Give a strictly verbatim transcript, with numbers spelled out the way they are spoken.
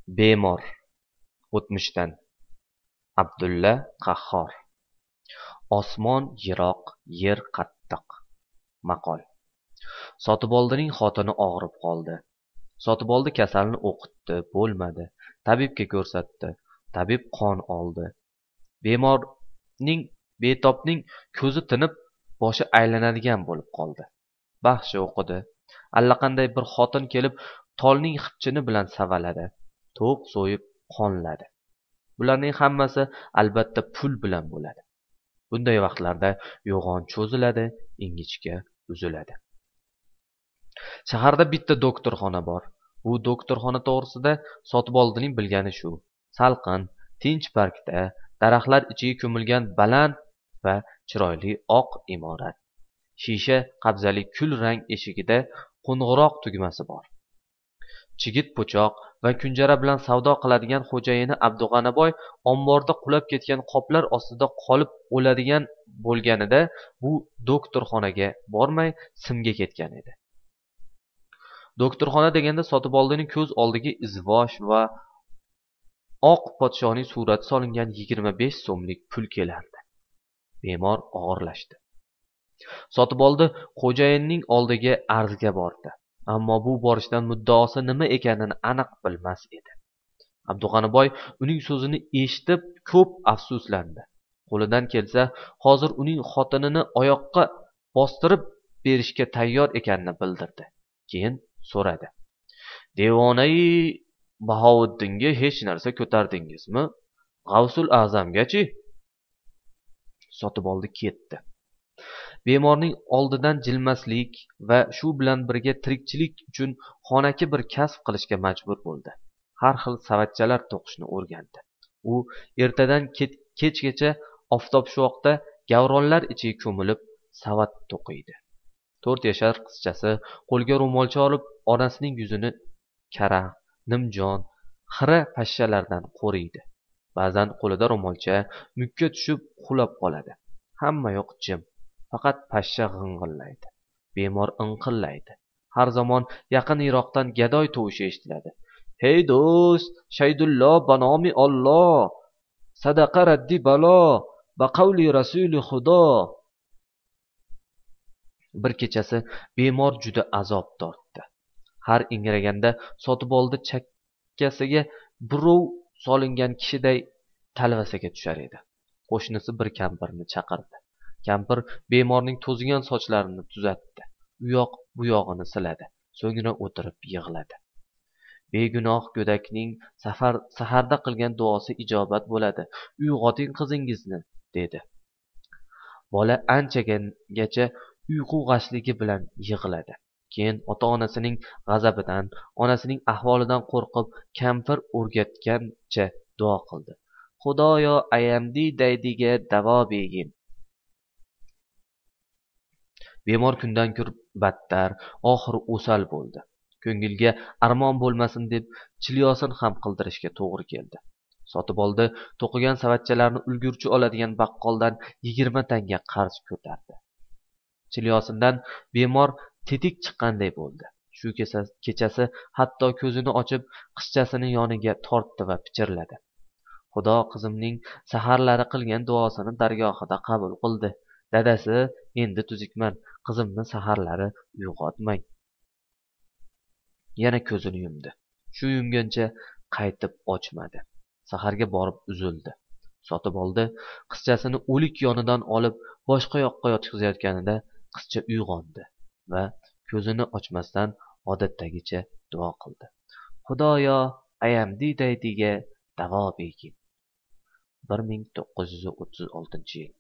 Bemor. O'tmishdan. Abdulla Qahhor. Osmon yiroq, yer qattiq. Maqol. Sotiboldining xotini og'rib qoldi. Sotiboldi kasalni o'qitdi, bo'lmadi. Tabibga ko'rsatdi. Tabib qon oldi. Bemorning, betobning ko'zi tinib, boshi aylanadigan bo'lib qoldi. Baxshi o'qidi. Allaqanday bir xotin kelib, tolning xipchini bilan savaladi. To'q so'yib qonladi. Bularning hammasi albatta pul bilan bo'ladi. Bunday vaqtlarda yo'g'on cho'ziladi, ingichka uziladi. Shaharda bitta doktorxona bor. Bu doktorxona to'g'risida Sotiboldining bilgani shu. Salqin, tinch parkda, daraxtlar ichiga ko'milgan baland va chiroyli oq imorat. Shisha qabzali kul rang eshigida qo'ng'iroq tugmasi bor. Chigit po'choq va kunjara bilan savdo qiladigan xo'jayini Abdug'aniboy omborda qulab ketgan qoplar ostida qolib o'ladigan bo'lganida bu doktorxonaga bormay simga ketgan edi. Doktorxona deganda Sotiboldining ko'z oldiga izvosh va oq podshoning surati solingan yigirma besh so'mlik pul kelardi. Bemor og'irlashdi. Sotiboldi xo'jayinning oldiga arzga bordi. Ammo bu borishdan muddaosi nima ekanini aniq bilmas edi. Abdug'aniboy uning so'zini eshitib ko'p afsuslandi. Qo'lidan kelsa, hozir uning xotinini oyoqqa bostirib berishga tayyor ekanini bildirdi. Keyin so'radi. Devonai Bahovuddinga hech narsa ko'tardingizmi? G'avsul A'zamgachi? Sotiboldi ketdi. Bemorning oldidan jilmaslik va shu bilan birga tirikchilik uchun xonaki bir kasb qilishga majbur bo'ldi. Har xil savatchalar to'qishni o'rgandi. U ertadan kechgacha oftobshuvoqda gavronlar ichiga ko'milib savat to'qiydi. to'rt yashar qizchasi qo'lga ro'molcha olib onasining yuzini karaxt, nimjon, xira pashshalardan qo'riydi. Ba'zan qo'lida ro'molcha mukka tushib uxlab qoladi. Hamma yoq jim. Faqat pashsha g'ing'illaydi. Bemor inqillaydi. Har zamon yaqin-yiroqdan gadoy tovushi eshitiladi. Hey do'st, Shaydullo banomi Alloh, sadaqa raddi balo, va qavli rasuli Xudo. Bir kechasi bemor juda azob tortdi. Har ingraganda Sotiboldi chakkasiga birov solingan kishiday talvasaga tushar edi. Qo'shnisi bir kampirni chaqirdi. Kampir bemorning to'zigan sochlarini tuzatdi. U yoq bu yog'ini siladi. So'ngra o'tirib yig'ladi. Begunoh go'dakning safar saharda qilgan duosi ijobat bo'ladi. Uyg'oting qizingizni, dedi. Bola anchagacha uyqu g'ashligi bilan yig'ladi. Keyin ota-onasining g'azabidan, onasining ahvolidan qo'rqib, kampir o'rgatgancha duo qildi. Xudoyo ayamdi daydiga davo begim. Bemor kundan kun battar, oxiri o'sal bo'ldi. Ko'ngilga armon bo'lmasin deb chilyosin ham qildirishga to'g'ri keldi. Sotiboldi to'qigan savatchalarni ulgurchi oladigan baqqoldan yigirma tanga qarz ko'tardi. Chilyosindan bemor tetik chiqqanday bo'ldi. Shu kechasi hatto ko'zini ochib qizchasini yoniga tortdi va pichirladi. Xudo qizimning saharlari qilgan duosini dargohida qabul qildi. Dadasi, endi tuzukman. Qizimni saharlari uyg'otmang. Yana ko'zini yumdi. Shu yumgancha qaytib ochmadi. Saharga borib uzildi. Sotiboldi qizchasini o'lik yonidan olib boshqa yoqqa yotqizayotganida qizcha uyg'ondi va ko'zini ochmasdan odatdagicha duo qildi. Xudoyo ayamdi daydiga davo begim. bir ming to'qqiz yuz o'ttiz oltinchi yil.